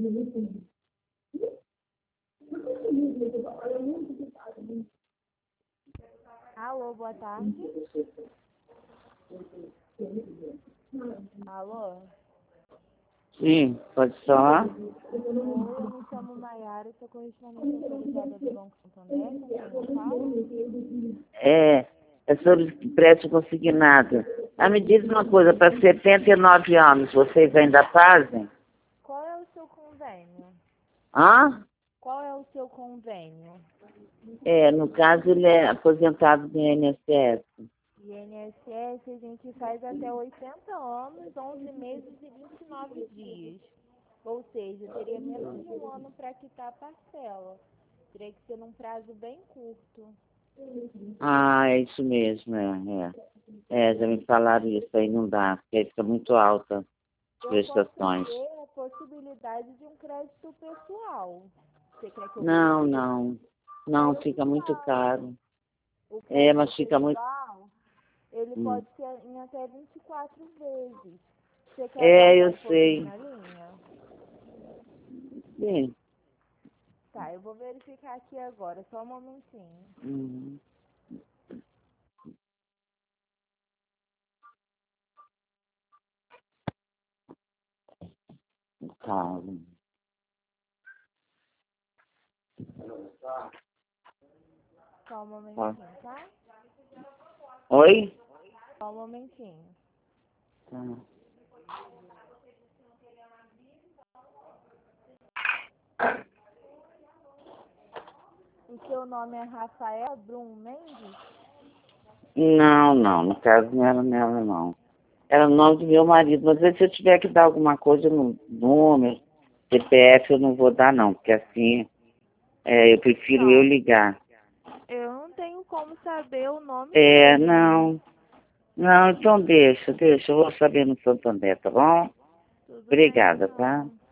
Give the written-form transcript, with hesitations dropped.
Alô, boa tarde. Alô? Sim, pode falar? Oi, eu me chamo Maiara, sou correspondente autorizada do Banco Santander, com quem eu falo? É sobre empréstimo consignado. Ah, me diz uma coisa, para 79 anos, vocês ainda fazem? Qual é o seu convênio? Hã? Qual é o seu convênio? No caso, ele é aposentado do INSS. INSS a gente faz até 80 anos, 11 meses e 29 dias. Ou seja, teria menos de um ano para quitar a parcela. Teria que ser num prazo bem curto. Ah, é isso mesmo, já me falaram isso, aí não dá, porque aí fica muito alta as Eu prestações. posso ver a possibilidade de um crédito pessoal. Você quer que eu Não, fica muito caro. O crédito Mas fica muito... pessoal, ele pode ser em até 24 vezes. Você quer Eu aguardar um pouquinho sei. na linha? Sim. Tá, eu vou verificar aqui agora, só um momentinho. Uhum. Tá. Só um momentinho, tá? Oi? Só um momentinho. Tá. O seu nome é Rafael Brum Mendes? Não, no caso não era nela, não. Era o nome do meu marido, mas se eu tiver que dar alguma coisa no número, CPF, eu não vou dar, não, porque assim, eu prefiro eu ligar. Eu não tenho como saber o nome dele. Não, então deixa, eu vou saber no Santander, tá bom? Tudo bem, Obrigada, tá? então.